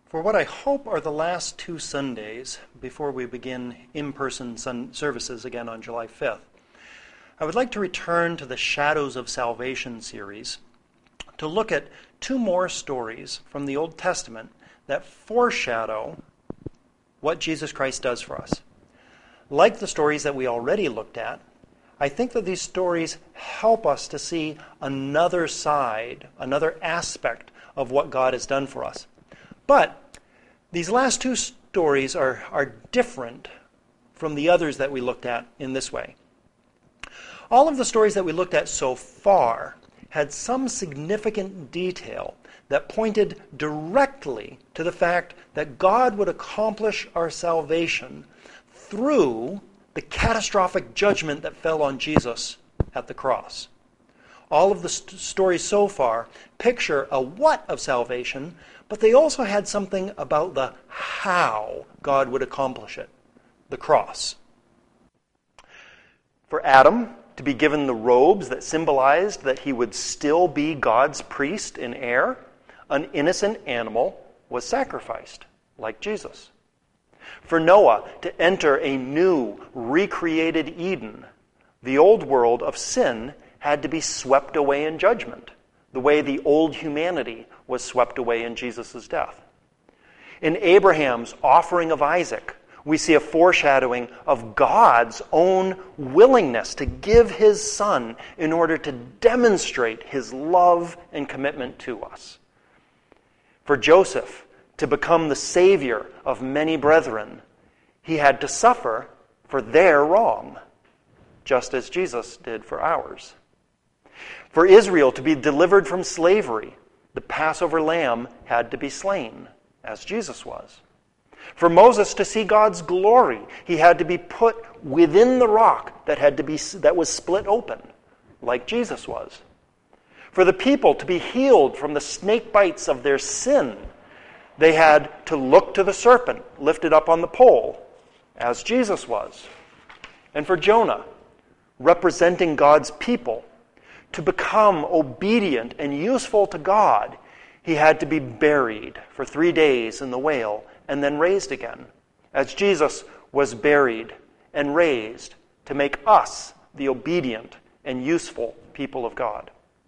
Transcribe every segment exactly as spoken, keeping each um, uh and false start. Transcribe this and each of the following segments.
For what I hope are the last two Sundays before we begin in-person sun- services again on July fifth, I would like to return to the Shadows of Salvation series to look at two more stories from the Old Testament that foreshadow what Jesus Christ does for us. Like the stories that we already looked at, I think that these stories help us to see another side, another aspect of what God has done for us. But these last two stories are, are different from the others that we looked at in this way. All of the stories that we looked at so far had some significant detail that pointed directly to the fact that God would accomplish our salvation through the catastrophic judgment that fell on Jesus at the cross. All of the st- stories so far picture a what of salvation, but they also had something about the how God would accomplish it, the cross. For Adam to be given the robes that symbolized that he would still be God's priest and heir, an innocent animal was sacrificed, like Jesus. For Noah to enter a new, recreated Eden, the old world of sin had to be swept away in judgment, the way the old humanity was swept away in Jesus' death. In Abraham's offering of Isaac, we see a foreshadowing of God's own willingness to give his son in order to demonstrate his love and commitment to us. For Joseph to become the savior of many brethren, he had to suffer for their wrong, just as Jesus did for ours. For Israel to be delivered from slavery, the Passover lamb had to be slain, as Jesus was. For Moses to see God's glory, he had to be put within the rock that had to be that was split open, like Jesus was. For the people to be healed from the snake bites of their sin, they had to look to the serpent lifted up on the pole, as Jesus was. And for Jonah, representing God's people, to become obedient and useful to God, he had to be buried for three days in the whale and then raised again, as Jesus was buried and raised to make us the obedient and useful people of God.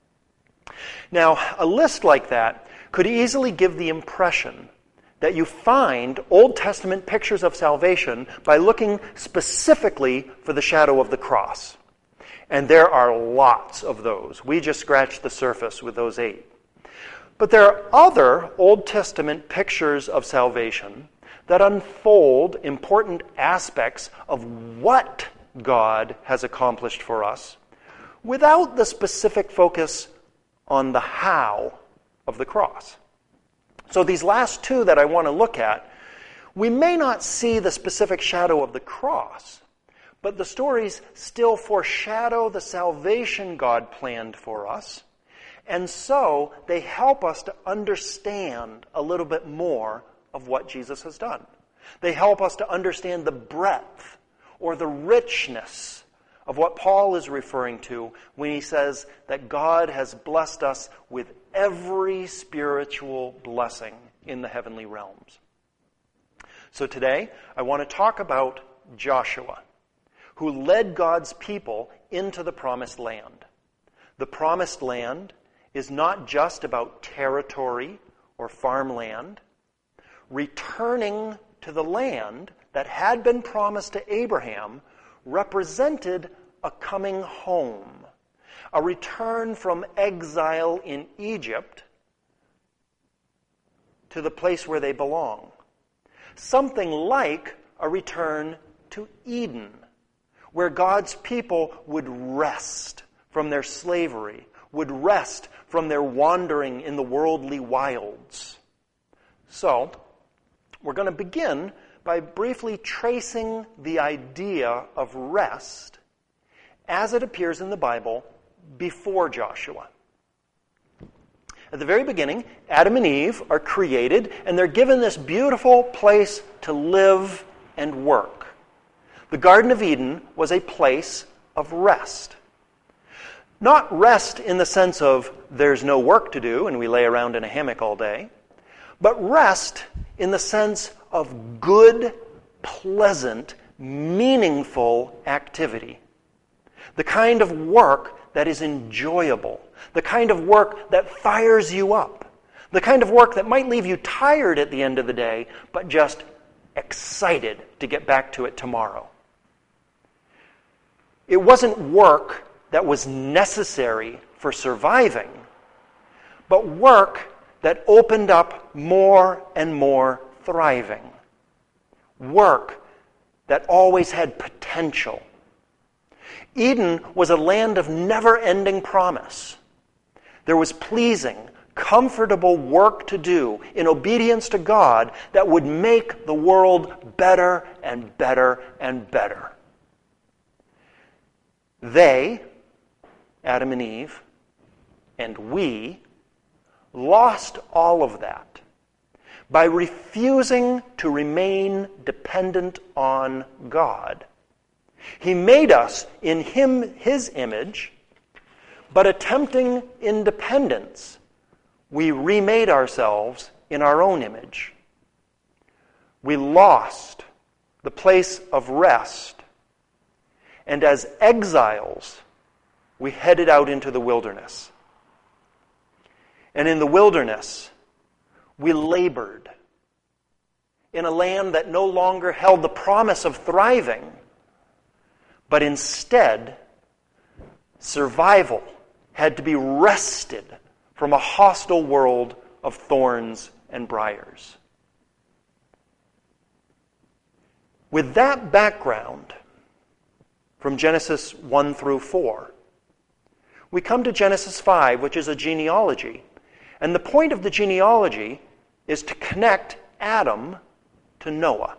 Now, a list like that could easily give the impression that you find Old Testament pictures of salvation by looking specifically for the shadow of the cross. And there are lots of those. We just scratched the surface with those eight. But there are other Old Testament pictures of salvation that unfold important aspects of what God has accomplished for us without the specific focus on the how of the cross. So these last two that I want to look at, we may not see the specific shadow of the cross, but the stories still foreshadow the salvation God planned for us. And so they help us to understand a little bit more of what Jesus has done. They help us to understand the breadth or the richness of what Paul is referring to when he says that God has blessed us with every spiritual blessing in the heavenly realms. So today, I want to talk about Joshua, who led God's people into the promised land. The promised land is not just about territory or farmland. Returning to the land that had been promised to Abraham represented a coming home, a return from exile in Egypt to the place where they belong. Something like a return to Eden, where God's people would rest from their slavery, would rest from their wandering in the worldly wilds. So, we're going to begin by briefly tracing the idea of rest as it appears in the Bible before Joshua. At the very beginning, Adam and Eve are created, and they're given this beautiful place to live and work. The Garden of Eden was a place of rest. Not rest in the sense of there's no work to do and we lay around in a hammock all day, but rest in the sense of good, pleasant, meaningful activity. The kind of work that is enjoyable. The kind of work that fires you up. The kind of work that might leave you tired at the end of the day, but just excited to get back to it tomorrow. It wasn't work that was necessary for surviving, but work that opened up more and more thriving. Work that always had potential. Eden was a land of never-ending promise. There was pleasing, comfortable work to do in obedience to God that would make the world better and better and better. They, Adam and Eve, and we, lost all of that by refusing to remain dependent on God. He made us in him, his image, but attempting independence, we remade ourselves in our own image. We lost the place of rest, and as exiles, we headed out into the wilderness. And in the wilderness, we labored in a land that no longer held the promise of thriving, but instead, survival had to be wrested from a hostile world of thorns and briars. With that background, from Genesis one through four, we come to Genesis five, which is a genealogy. And the point of the genealogy is to connect Adam to Noah.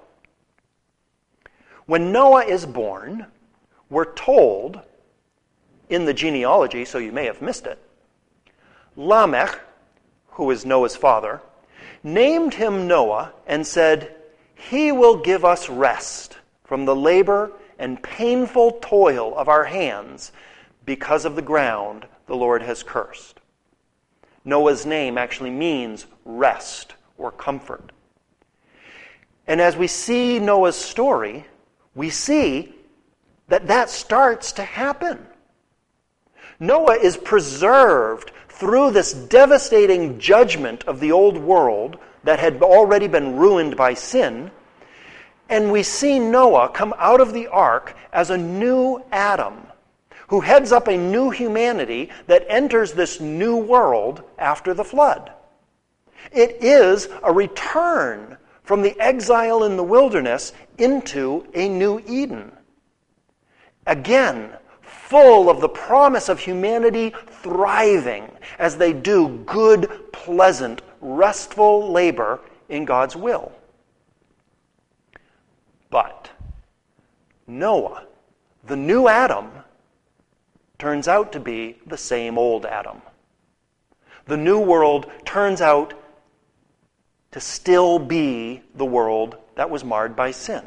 When Noah is born, we're told in the genealogy, so you may have missed it, Lamech, who is Noah's father, named him Noah and said, "He will give us rest from the labor and painful toil of our hands because of the ground the Lord has cursed." Noah's name actually means rest or comfort. And as we see Noah's story, we see that that starts to happen. Noah is preserved through this devastating judgment of the old world that had already been ruined by sin, and we see Noah come out of the ark as a new Adam who heads up a new humanity that enters this new world after the flood. It is a return from the exile in the wilderness into a new Eden. Again, full of the promise of humanity thriving as they do good, pleasant, restful labor in God's will. But Noah, the new Adam, turns out to be the same old Adam. The new world turns out to still be the world that was marred by sin.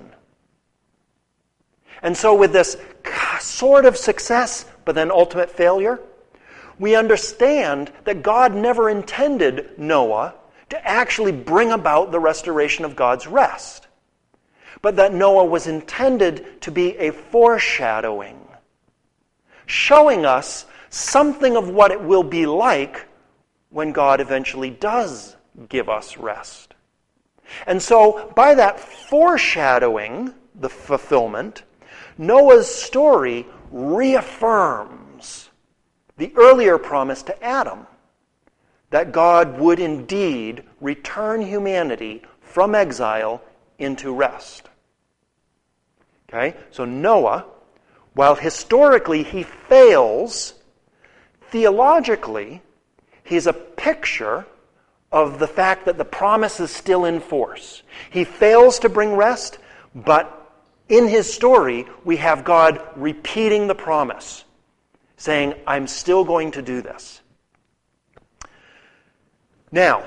And so with this sort of success, but then ultimate failure, we understand that God never intended Noah to actually bring about the restoration of God's rest, but that Noah was intended to be a foreshadowing, showing us something of what it will be like when God eventually does give us rest. And so, by that foreshadowing, the fulfillment, Noah's story reaffirms the earlier promise to Adam that God would indeed return humanity from exile into rest. Okay? So Noah, while historically he fails, theologically, he's a picture of the fact that the promise is still in force. He fails to bring rest, but in his story, we have God repeating the promise, saying, I'm still going to do this. Now,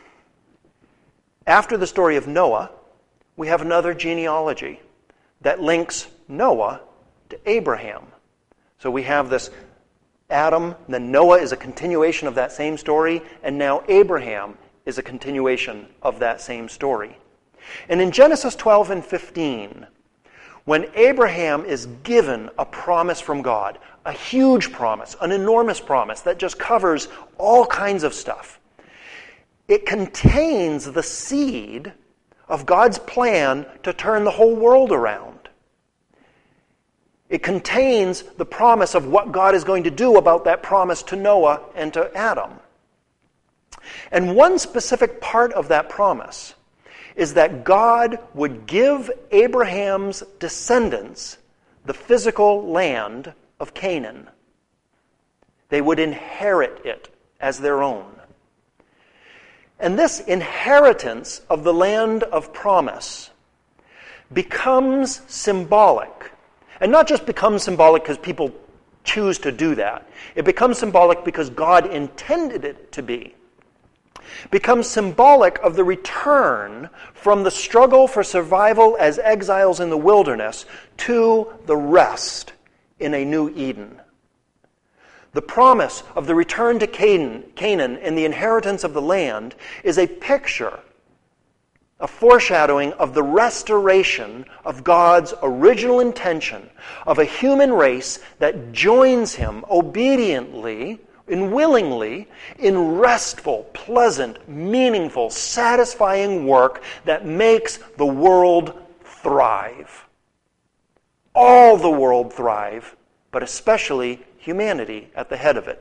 after the story of Noah, we have another genealogy that links Noah to Abraham. So we have this Adam, then Noah is a continuation of that same story, and now Abraham is a continuation of that same story. And in Genesis twelve and fifteen, when Abraham is given a promise from God, a huge promise, an enormous promise that just covers all kinds of stuff, it contains the seed of God's plan to turn the whole world around. It contains the promise of what God is going to do about that promise to Noah and to Adam. And one specific part of that promise is that God would give Abraham's descendants the physical land of Canaan. They would inherit it as their own. And this inheritance of the land of promise becomes symbolic. And not just becomes symbolic because people choose to do that. It becomes symbolic because God intended it to be. Becomes symbolic of the return from the struggle for survival as exiles in the wilderness to the rest in a new Eden. The promise of the return to Canaan, Canaan and the inheritance of the land is a picture, a foreshadowing of the restoration of God's original intention of a human race that joins Him obediently and willingly in restful, pleasant, meaningful, satisfying work that makes the world thrive. All the world thrive, but especially humanity at the head of it.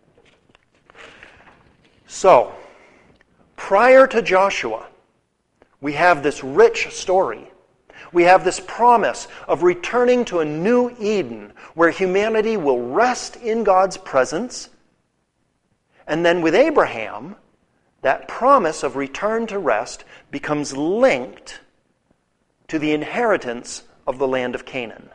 So, prior to Joshua, we have this rich story. We have this promise of returning to a new Eden where humanity will rest in God's presence. And then with Abraham, that promise of return to rest becomes linked to the inheritance of the land of Canaan.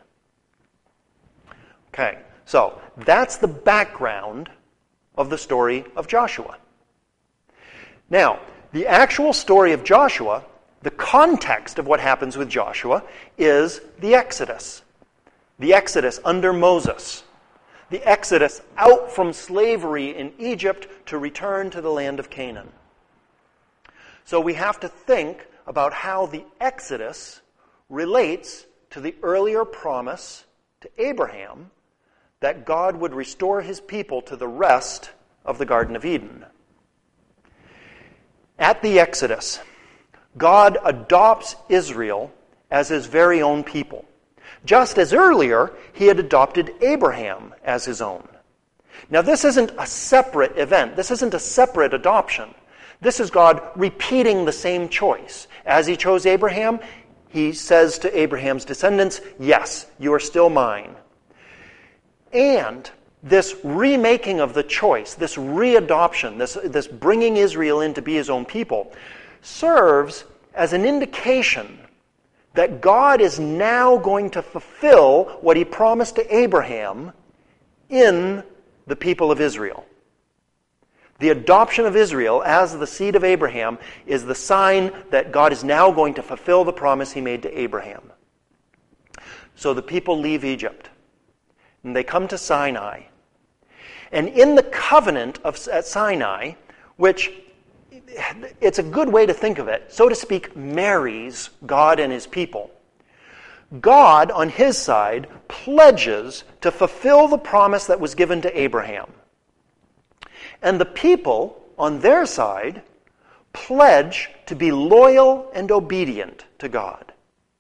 Okay, so that's the background of the story of Joshua. Now, the actual story of Joshua, the context of what happens with Joshua, is the Exodus. The Exodus under Moses. The Exodus out from slavery in Egypt to return to the land of Canaan. So we have to think about how the Exodus relates to the earlier promise to Abraham that God would restore His people to the rest of the Garden of Eden. At the Exodus, God adopts Israel as His very own people. Just as earlier, He had adopted Abraham as His own. Now, this isn't a separate event. This isn't a separate adoption. This is God repeating the same choice. As He chose Abraham, He says to Abraham's descendants, yes, you are still mine. And this remaking of the choice, this readoption, this, this bringing Israel in to be His own people, serves as an indication that God is now going to fulfill what He promised to Abraham in the people of Israel. The adoption of Israel as the seed of Abraham is the sign that God is now going to fulfill the promise He made to Abraham. So the people leave Egypt, and they come to Sinai. And in the covenant of, at Sinai, which it's a good way to think of it, so to speak, marries God and His people. God, on His side, pledges to fulfill the promise that was given to Abraham. And the people, on their side, pledge to be loyal and obedient to God.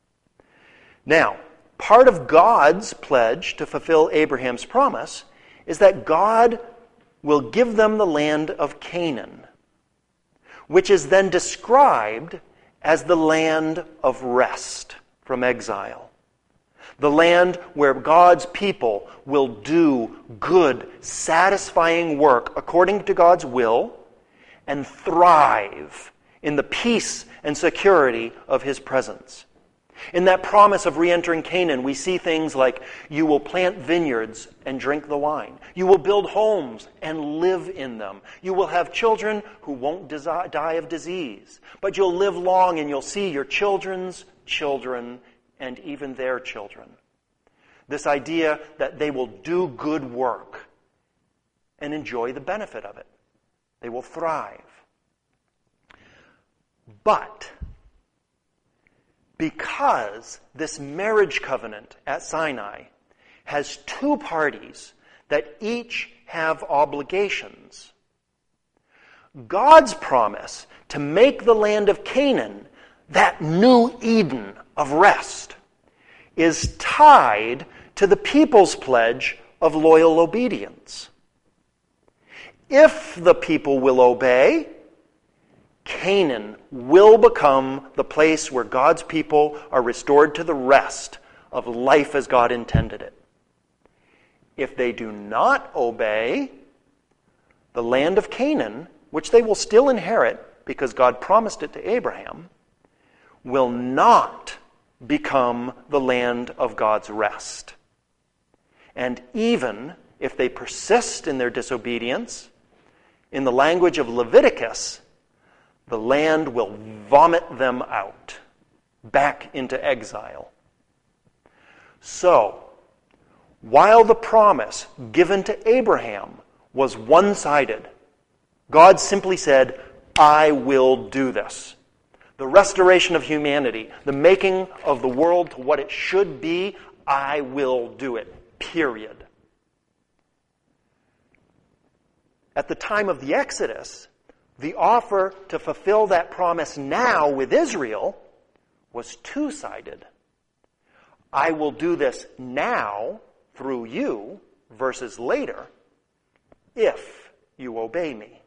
Now, part of God's pledge to fulfill Abraham's promise is that God will give them the land of Canaan, which is then described as the land of rest from exile. The land where God's people will do good, satisfying work according to God's will and thrive in the peace and security of His presence. In that promise of re-entering Canaan, we see things like, you will plant vineyards and drink the wine. You will build homes and live in them. You will have children who won't desi- die of disease. But you'll live long and you'll see your children's children and even their children. This idea that they will do good work and enjoy the benefit of it. They will thrive. But because this marriage covenant at Sinai has two parties that each have obligations, God's promise to make the land of Canaan that new Eden of rest is tied to the people's pledge of loyal obedience. If the people will obey, Canaan will become the place where God's people are restored to the rest of life as God intended it. If they do not obey, the land of Canaan, which they will still inherit because God promised it to Abraham, will not become the land of God's rest. And even if they persist in their disobedience, in the language of Leviticus, the land will vomit them out, back into exile. So, while the promise given to Abraham was one-sided, God simply said, I will do this. The restoration of humanity, the making of the world to what it should be, I will do it, period. At the time of the Exodus, the offer to fulfill that promise now with Israel was two-sided. I will do this now through you versus later if you obey me.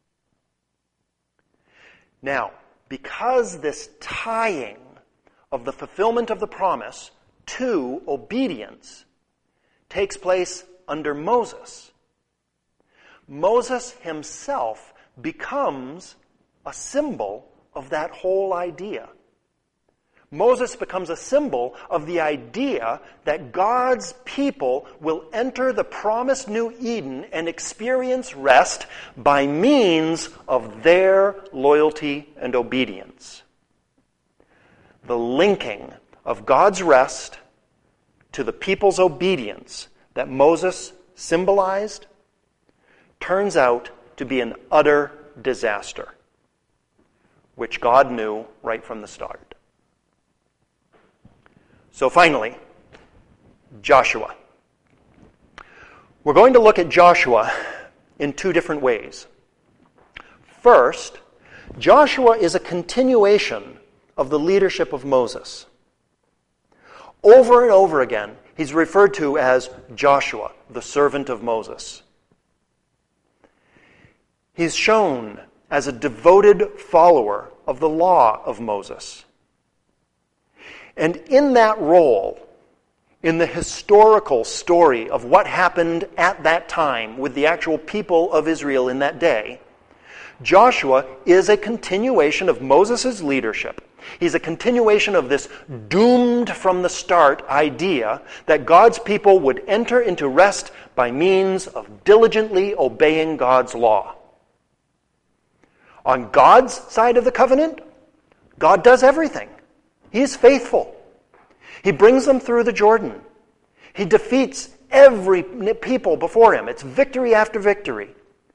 Now, because this tying of the fulfillment of the promise to obedience takes place under Moses, Moses himself becomes a symbol of that whole idea. Moses becomes a symbol of the idea that God's people will enter the promised new Eden and experience rest by means of their loyalty and obedience. The linking of God's rest to the people's obedience that Moses symbolized turns out to be an utter disaster, which God knew right from the start. So finally, Joshua. We're going to look at Joshua in two different ways. First, Joshua is a continuation of the leadership of Moses. Over and over again, he's referred to as Joshua, the servant of Moses. He's shown as a devoted follower of the law of Moses. And in that role, in the historical story of what happened at that time with the actual people of Israel in that day, Joshua is a continuation of Moses' leadership. He's a continuation of this doomed from the start idea that God's people would enter into rest by means of diligently obeying God's law. On God's side of the covenant, God does everything. He is faithful. He brings them through the Jordan. He defeats every people before him. It's victory after victory.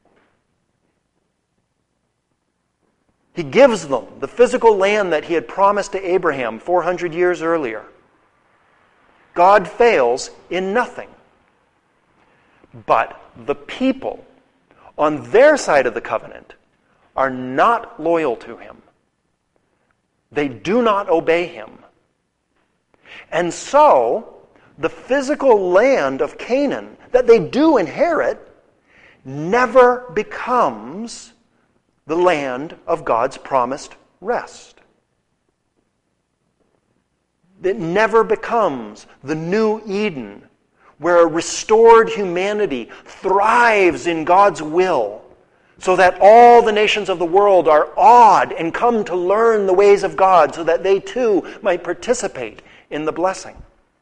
He gives them the physical land that he had promised to Abraham four hundred years earlier. God fails in nothing. But the people on their side of the covenant are not loyal to him. They do not obey him. And so, the physical land of Canaan that they do inherit never becomes the land of God's promised rest. It never becomes the new Eden where a restored humanity thrives in God's will, so that all the nations of the world are awed and come to learn the ways of God so that they too might participate in the blessing.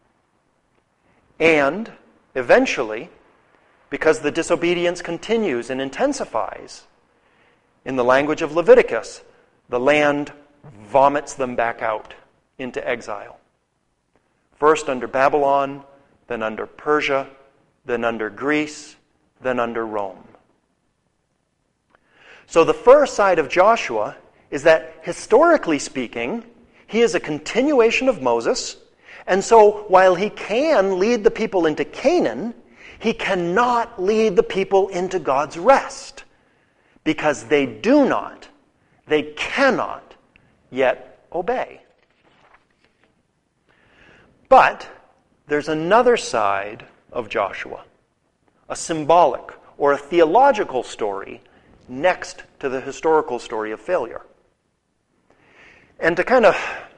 And eventually, because the disobedience continues and intensifies, in the language of Leviticus, the land vomits them back out into exile. First under Babylon, then under Persia, then under Greece, then under Rome. So the first side of Joshua is that, historically speaking, he is a continuation of Moses, and so while he can lead the people into Canaan, he cannot lead the people into God's rest, because they do not, they cannot yet obey. But there's another side of Joshua, a symbolic or a theological story next to the historical story of failure. And to kind of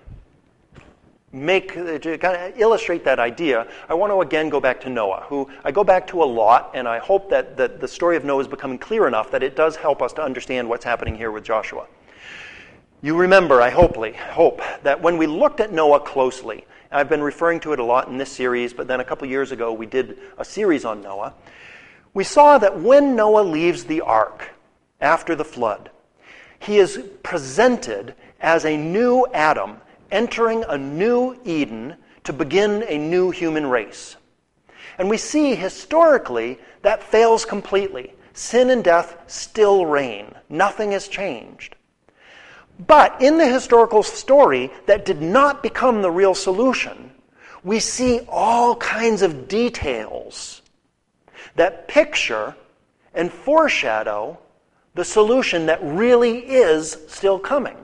make, to kind of illustrate that idea, I want to again go back to Noah, who I go back to a lot, and I hope that, that the story of Noah is becoming clear enough that it does help us to understand what's happening here with Joshua. You remember, I hopefully, hope, that when we looked at Noah closely, I've been referring to it a lot in this series, but then a couple years ago we did a series on Noah. We saw that when Noah leaves the ark after the flood, he is presented as a new Adam entering a new Eden to begin a new human race. And we see historically that fails completely. Sin and death still reign. Nothing has changed. But in the historical story that did not become the real solution, we see all kinds of details that picture and foreshadow the solution that really is still coming.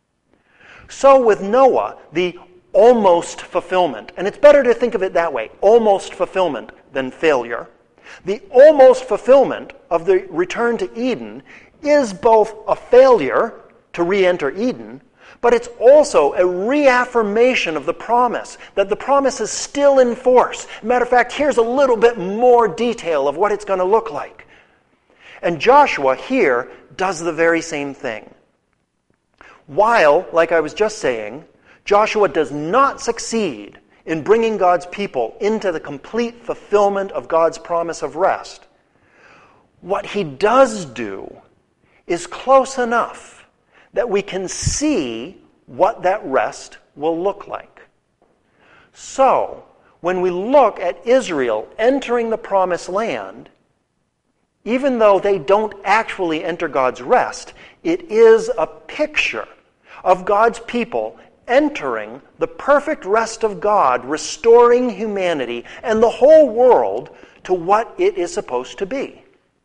So with Noah, the almost fulfillment, and it's better to think of it that way, almost fulfillment than failure. The almost fulfillment of the return to Eden is both a failure to re-enter Eden, but it's also a reaffirmation of the promise, that the promise is still in force. Matter of fact, here's a little bit more detail of what it's going to look like. And Joshua here does the very same thing. While, like I was just saying, Joshua does not succeed in bringing God's people into the complete fulfillment of God's promise of rest, what he does do is close enough that we can see what that rest will look like. So, when we look at Israel entering the promised land, even though they don't actually enter God's rest, it is a picture of God's people entering the perfect rest of God, restoring humanity and the whole world to what it is supposed to be.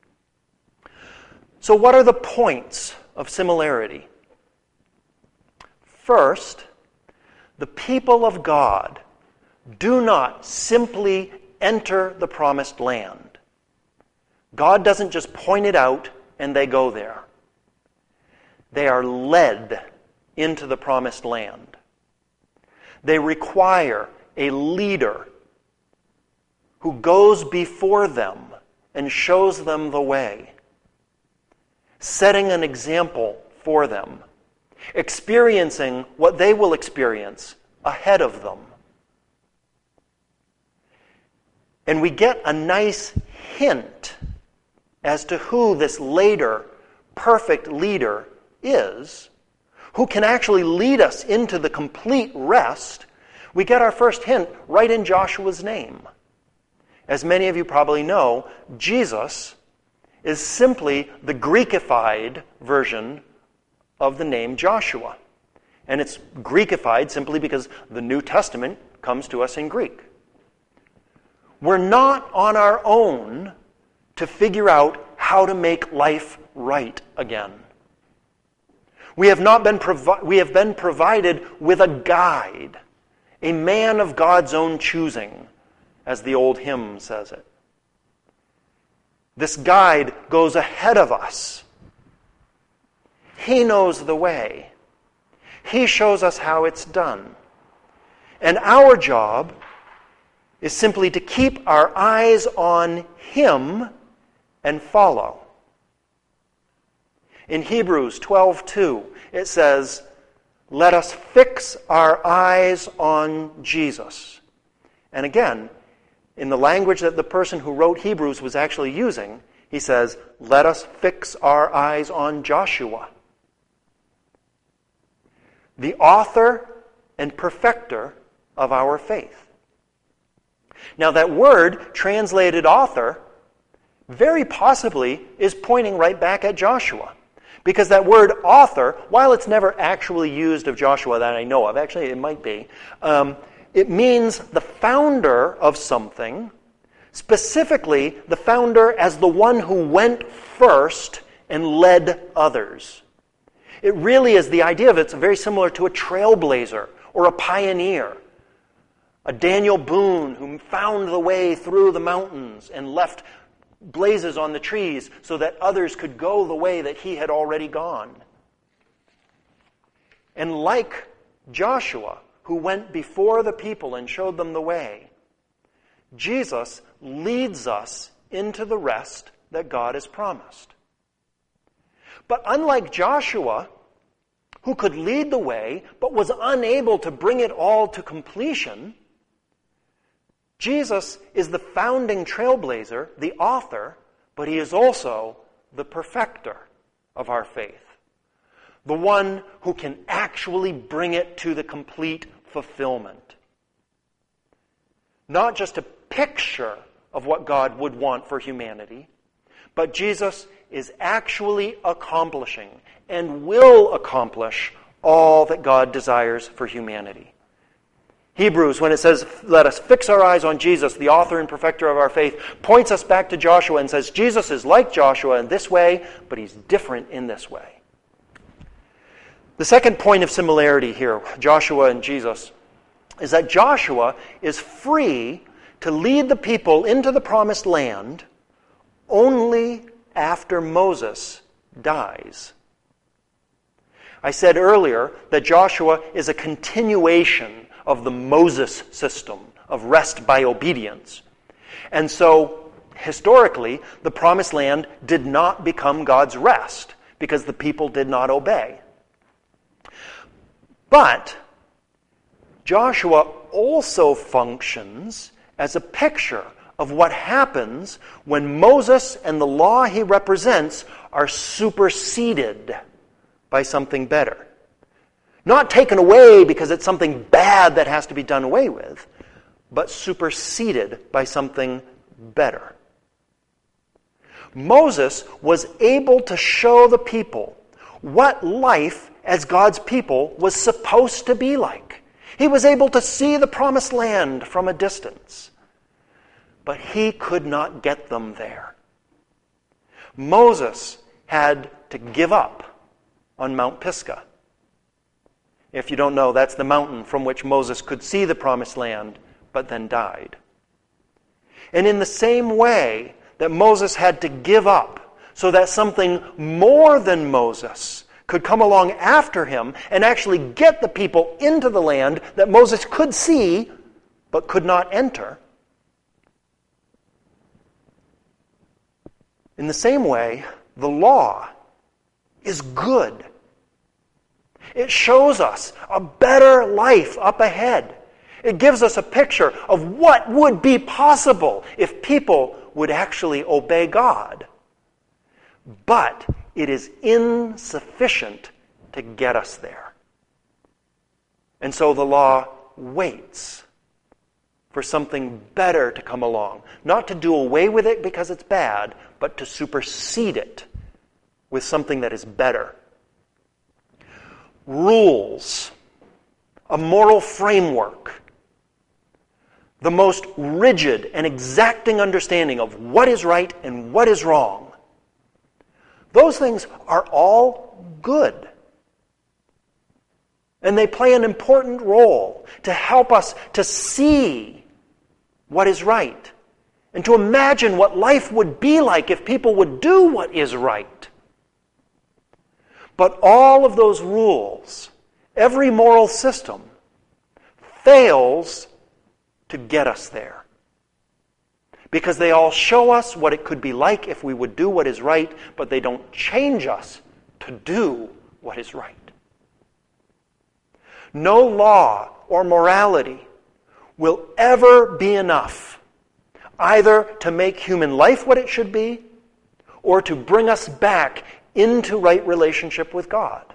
So what are the points of similarity? First, the people of God do not simply enter the promised land. God doesn't just point it out and they go there. They are led into the promised land. They require a leader who goes before them and shows them the way, setting an example for them, experiencing what they will experience ahead of them. And we get a nice hint as to who this later perfect leader is, who can actually lead us into the complete rest. We get our first hint right in Joshua's name. As many of you probably know, Jesus is simply the Greekified version of the name Joshua. And it's Greekified simply because the New Testament comes to us in Greek. We're not on our own to figure out how to make life right again. We have not been provi- we have been provided with a guide, a man of God's own choosing, as the old hymn says it. This guide goes ahead of us. He knows the way. He shows us how it's done. And our job is simply to keep our eyes on Him and follow. In Hebrews twelve two, it says, "Let us fix our eyes on Jesus." And again, in the language that the person who wrote Hebrews was actually using, he says, "Let us fix our eyes on Joshua," the author and perfecter of our faith. Now that word, translated author, very possibly is pointing right back at Joshua. Because that word author, while it's never actually used of Joshua that I know of, actually it might be, um, it means the founder of something, specifically the founder as the one who went first and led others. It really is, the idea of it's very similar to a trailblazer or a pioneer. A Daniel Boone who found the way through the mountains and left blazes on the trees so that others could go the way that he had already gone. And like Joshua, who went before the people and showed them the way, Jesus leads us into the rest that God has promised. But unlike Joshua, who could lead the way but was unable to bring it all to completion, Jesus is the founding trailblazer, the author, but he is also the perfecter of our faith. The one who can actually bring it to the complete fulfillment. Not just a picture of what God would want for humanity, but Jesus is actually accomplishing and will accomplish all that God desires for humanity. Hebrews, when it says, let us fix our eyes on Jesus, the author and perfecter of our faith, points us back to Joshua and says, Jesus is like Joshua in this way, but he's different in this way. The second point of similarity here, Joshua and Jesus, is that Joshua is free to lead the people into the promised land only after Moses dies. I said earlier that Joshua is a continuation of the Moses system of rest by obedience. And so, historically, the promised land did not become God's rest because the people did not obey. But Joshua also functions as a picture of what happens when Moses and the law he represents are superseded by something better. Not taken away because it's something bad that has to be done away with, but superseded by something better. Moses was able to show the people what life as God's people was supposed to be like. He was able to see the promised land from a distance, but he could not get them there. Moses had to give up on Mount Pisgah. If you don't know, that's the mountain from which Moses could see the promised land, but then died. And in the same way that Moses had to give up so that something more than Moses could come along after him and actually get the people into the land that Moses could see but could not enter, in the same way, the law is good. It shows us a better life up ahead. It gives us a picture of what would be possible if people would actually obey God. But it is insufficient to get us there. And so the law waits for something better to come along. Not to do away with it because it's bad, but to supersede it with something that is better. Rules, a moral framework, the most rigid and exacting understanding of what is right and what is wrong. Those things are all good. And they play an important role to help us to see what is right and to imagine what life would be like if people would do what is right. But all of those rules, every moral system, fails to get us there. Because they all show us what it could be like if we would do what is right, but they don't change us to do what is right. No law or morality will ever be enough, either to make human life what it should be, or to bring us back into right relationship with God.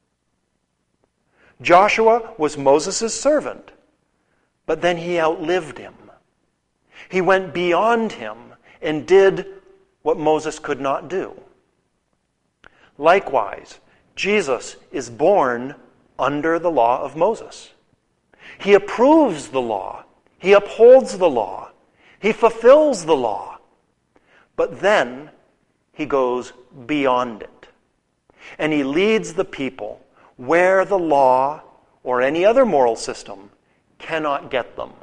Joshua was Moses' servant, but then he outlived him. He went beyond him and did what Moses could not do. Likewise, Jesus is born under the law of Moses. He approves the law. He upholds the law. He fulfills the law. But then he goes beyond it. And he leads the people where the law or any other moral system cannot get them.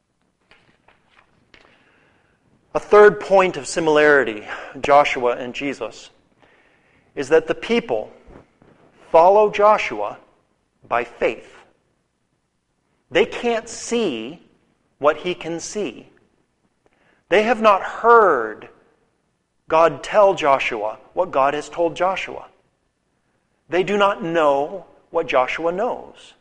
A third point of similarity, Joshua and Jesus, is that the people follow Joshua by faith. They can't see what he can see. They have not heard God tell Joshua what God has told Joshua. They do not know what Joshua knows.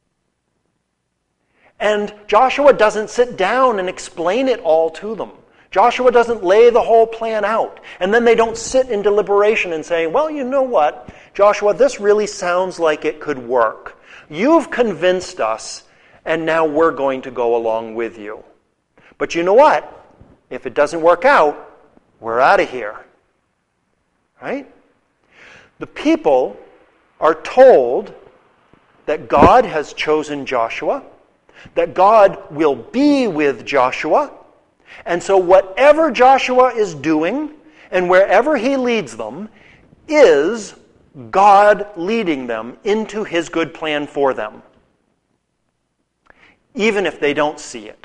And Joshua doesn't sit down and explain it all to them. Joshua doesn't lay the whole plan out. And then they don't sit in deliberation and say, well, you know what, Joshua, this really sounds like it could work. You've convinced us, and now we're going to go along with you. But you know what? If it doesn't work out, we're out of here. Right? The people are told that God has chosen Joshua, that God will be with Joshua, and so whatever Joshua is doing and wherever he leads them is God leading them into his good plan for them, even if they don't see it,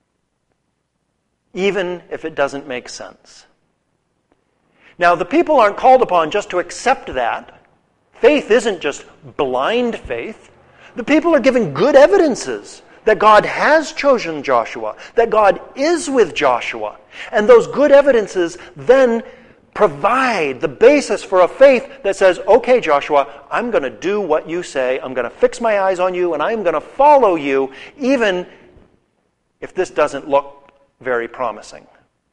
even if it doesn't make sense. Now, the people aren't called upon just to accept that. Faith isn't just blind faith. The people are given good evidences that God has chosen Joshua, that God is with Joshua. And those good evidences then provide the basis for a faith that says, okay, Joshua, I'm going to do what you say. I'm going to fix my eyes on you, and I'm going to follow you, even if this doesn't look very promising.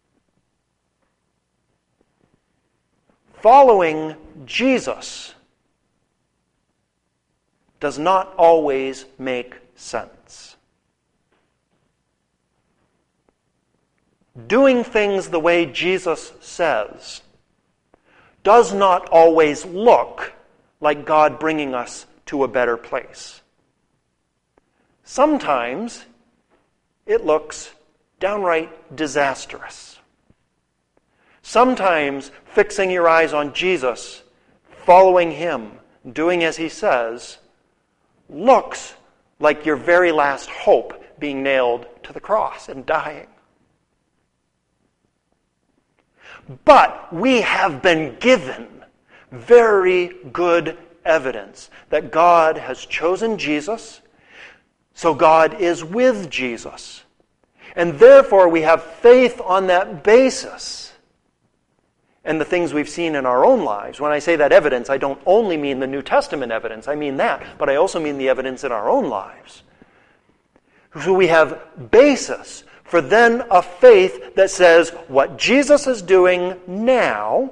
Following Jesus does not always make sense. Doing things the way Jesus says does not always look like God bringing us to a better place. Sometimes it looks downright disastrous. Sometimes fixing your eyes on Jesus, following him, doing as he says, looks like your very last hope being nailed to the cross and dying. But we have been given very good evidence that God has chosen Jesus, so God is with Jesus. And therefore we have faith on that basis. And the things we've seen in our own lives. When I say that evidence, I don't only mean the New Testament evidence. I mean that. But I also mean the evidence in our own lives. So we have basis for then a faith that says what Jesus is doing now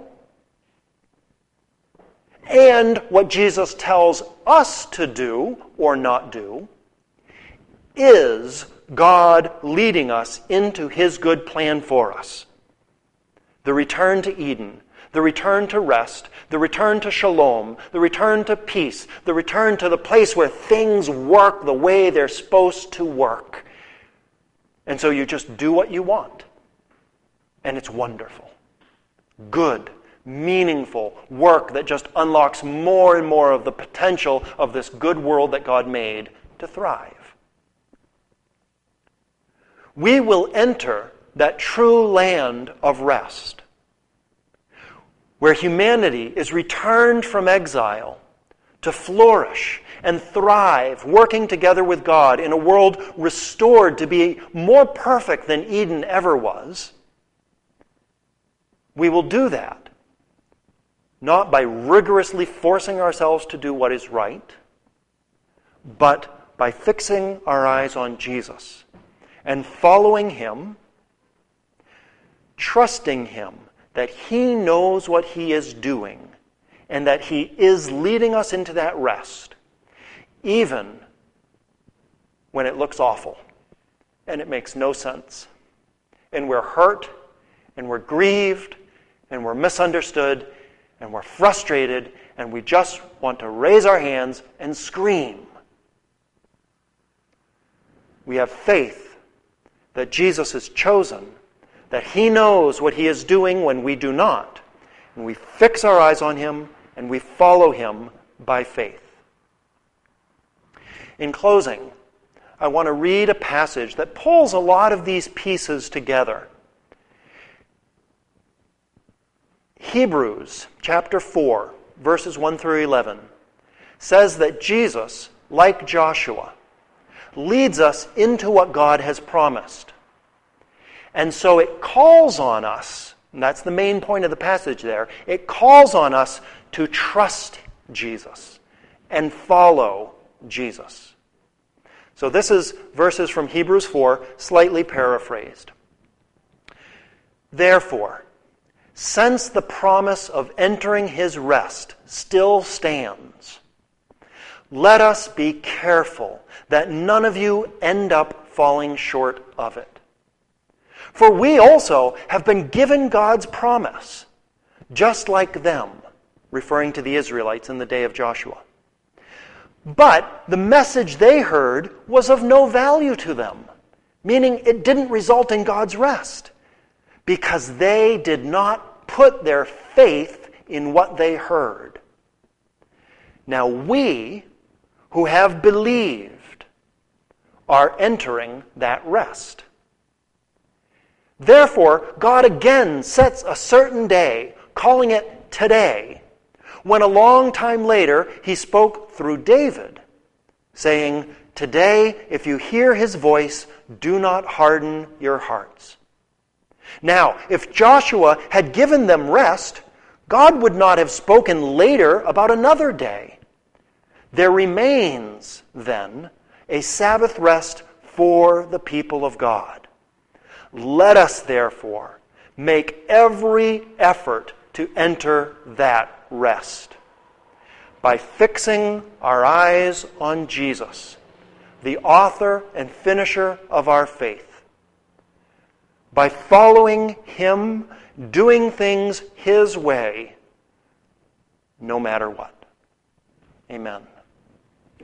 and what Jesus tells us to do or not do is God leading us into his good plan for us. The return to Eden, the return to rest, the return to shalom, the return to peace, the return to the place where things work the way they're supposed to work. And so you just do what you want. And it's wonderful. Good, meaningful work that just unlocks more and more of the potential of this good world that God made to thrive. We will enter that true land of rest, where humanity is returned from exile to flourish and thrive, working together with God in a world restored to be more perfect than Eden ever was. We will do that, not by rigorously forcing ourselves to do what is right, but by fixing our eyes on Jesus and following him, trusting him that he knows what he is doing and that he is leading us into that rest, even when it looks awful and it makes no sense. And we're hurt and we're grieved and we're misunderstood and we're frustrated and we just want to raise our hands and scream. We have faith that Jesus is chosen, that he knows what he is doing when we do not, and we fix our eyes on him and we follow him by faith. In closing, I want to read a passage that pulls a lot of these pieces together. Hebrews chapter four, verses one through eleven, says that Jesus, like Joshua, leads us into what God has promised. And so it calls on us, and that's the main point of the passage there, it calls on us to trust Jesus and follow Jesus. So this is verses from Hebrews four, slightly paraphrased. Therefore, since the promise of entering his rest still stands, let us be careful that none of you end up falling short of it. For we also have been given God's promise, just like them, referring to the Israelites in the day of Joshua. But the message they heard was of no value to them, meaning it didn't result in God's rest, because they did not put their faith in what they heard. Now we, who have believed, are entering that rest. Therefore, God again sets a certain day, calling it today, when a long time later he spoke through David, saying, "Today, if you hear his voice, do not harden your hearts." Now, if Joshua had given them rest, God would not have spoken later about another day. There remains, then, a Sabbath rest for the people of God. Let us, therefore, make every effort to enter that rest by fixing our eyes on Jesus, the author and finisher of our faith, by following him, doing things his way, no matter what. Amen.